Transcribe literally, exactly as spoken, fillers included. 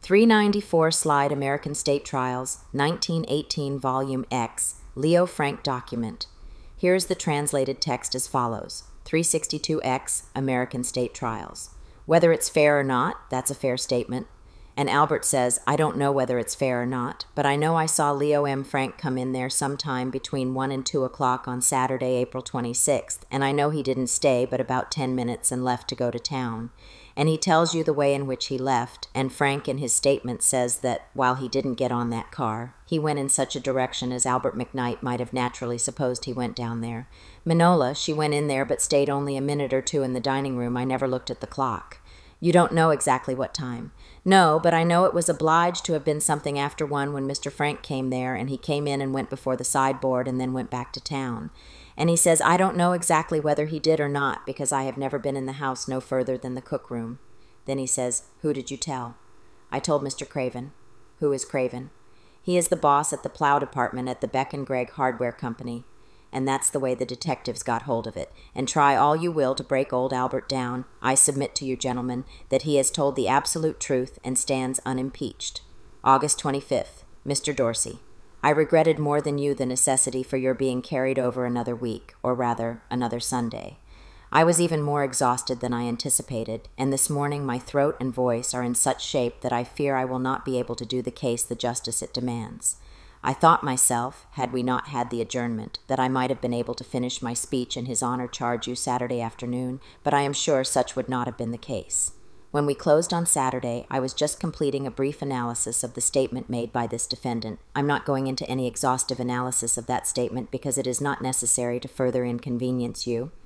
three ninety-four Slide American State Trials, nineteen eighteen Volume X, Leo Frank document. Here's the translated text as follows. three sixty-two X, American State Trials. Whether it's fair or not, that's a fair statement. And Albert says, I don't know whether it's fair or not, but I know I saw Leo M. Frank come in there sometime between one and two o'clock on Saturday, April twenty-sixth, and I know he didn't stay but about ten minutes and left to go to town. And he tells you the way in which he left, and Frank in his statement says that while he didn't get on that car, he went in such a direction as Albert McKnight might have naturally supposed he went down there. Minola, she went in there but stayed only a minute or two in the dining room. I never looked at the clock. You don't know exactly what time. No, but I know it was obliged to have been something after one when Mister Frank came there, and he came in and went before the sideboard and then went back to town. And he says, I don't know exactly whether he did or not, because I have never been in the house no further than the cook room. Then he says, who did you tell? I told Mister Craven. Who is Craven? He is the boss at the plow department at the Beck and Gregg Hardware Company. And that's the way the detectives got hold of it. And try all you will to break old Albert down, I submit to you, gentlemen, that he has told the absolute truth and stands unimpeached. August twenty-fifth, Mister Dorsey. I regretted more than you the necessity for your being carried over another week, or rather, another Sunday. I was even more exhausted than I anticipated, and this morning my throat and voice are in such shape that I fear I will not be able to do the case the justice it demands. I thought myself, had we not had the adjournment, that I might have been able to finish my speech in his honor charge you Saturday afternoon, but I am sure such would not have been the case. When we closed on Saturday, I was just completing a brief analysis of the statement made by this defendant. I'm not going into any exhaustive analysis of that statement because it is not necessary to further inconvenience you.